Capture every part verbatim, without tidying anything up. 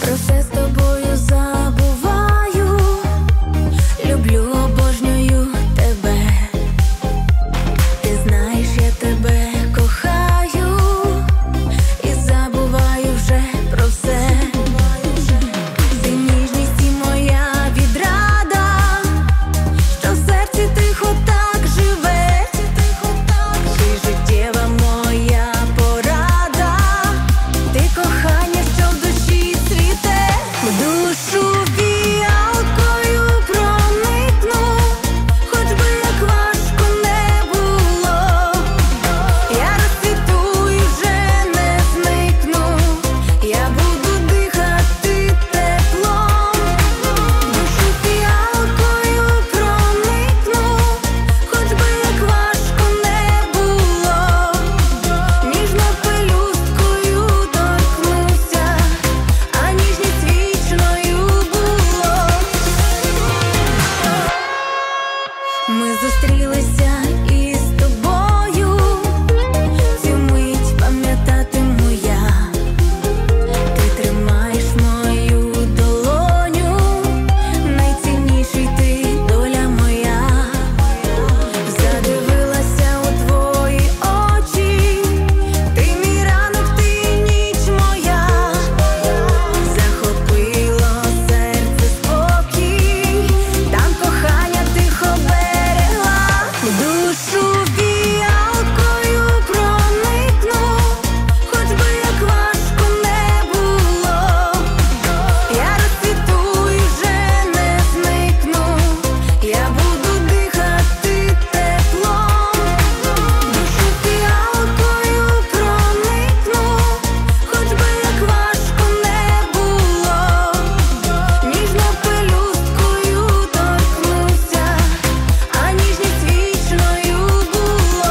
Про все з тобою забуваю, люблю, обожнюю тебе. Ти знаєш, я тебе кохаю і забуваю вже про все. Ти ніжність і моя відрада, що в серці тихо так живе. Ти життєва моя порада, ти кохання, що в душі цвіте. В душу фіалкою проникну, хоч би як важко не було. Я розцвіту і вже не зникну, я буду дихати теплом. В душу фіалкою проникну, хоч би як важко не було. Ніжно пелюсткою торкнуся, а ніжність вічною було. Ми зустрілися із тобою, цю мить пам'ятатиму я. Ти тримаєш мою долоню, найцінніший ти, доля моя. Задивилася у твої очі, ти мій ранок, ти ніч моя. Захопило серце спокій, там кохання тихо берегла. В душу фіалкою проникну, хоч би як важко не було. Я розцвіту і вже не зникну, я буду дихати теплом. В душу фіалкою проникну, хоч би як важко не було. Ніжно пелюсткою торкнуся, а ніжність вічною було.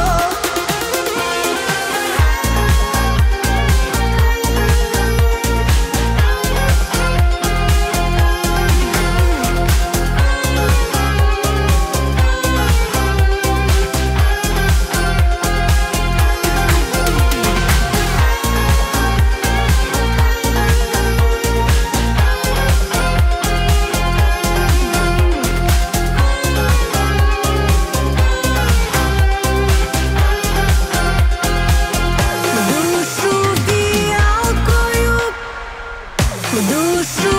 В душу фіалкою, в душу